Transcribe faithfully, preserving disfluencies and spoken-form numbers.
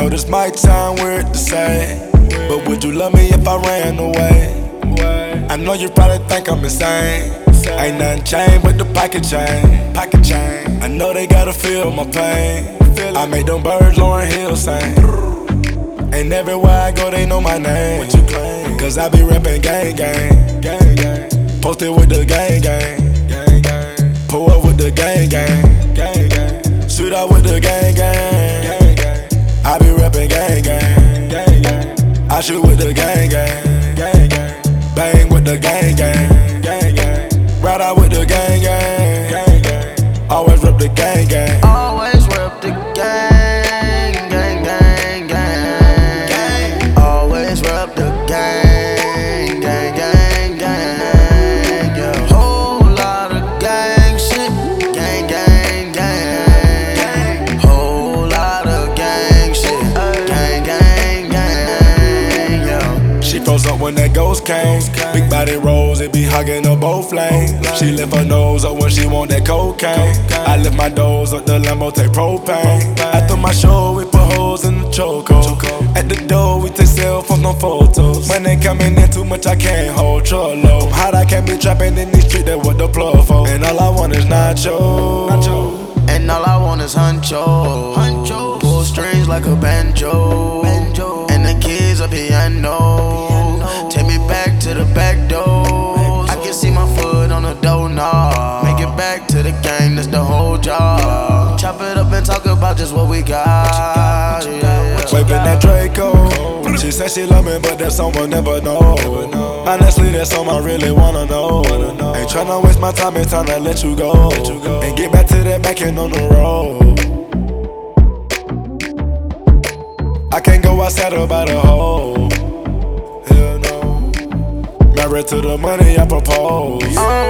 know this might sound weird to say, but would you love me if I ran away? I know you probably think I'm insane. Ain't nothing changed but the pocket chain. Pocket chain. I know they gotta feel my pain. I made them birds Lauryn Hill sing. And everywhere I go they know my name. What you claim? Cause I be reppin' gang gang. Gang gang. Posted with the gang gang. Gang gang. Pull up with the gang gang. Gang gang. Shoot out with the gang gang. Gang gang. I be reppin' gang gang. Gang gang. I shoot with the gang gang. Gang gang. Bang with the gang gang. Gang gang. Ride out with the gang gang. Gang gang. Always rep the gang gang. Always rep the gang, gang, gang, gang, gang. Always rep the gang, gang, gang, gang. Yeah, whole lot of gang shit, gang, gang, gang. Whole lot of gang shit, gang, gang, gang. Yeah. She froze up when that ghost came. Big body rolls, it be hugging her both lanes. She lift her nose up when she want that cocaine. I lift my doors up, the Lambo take propane. After my show, we put holes in the chokehold. At the door, we take cell phones, no photos. When they coming in too much, I can't hold trollo. I'm hot, I can't be trapping in these streets, that what the plug for. And all I want is nacho. And all I want is huncho. Huncho. Pull strings like a banjo. Banjo. And the keys a piano. Take me back to the back door. I can see my foot on the doorknob. Make it back to the gang, that's the whole job. Chop it up and talk about just what we got. Yeah. Waving that Draco. She said she love me, but that someone never know. Honestly, that's something I really wanna know. Ain't tryna waste my time, it's time to let you go. And get back to that back end on the road. I can't go outside about a hole. Hell no. Married to the money I propose.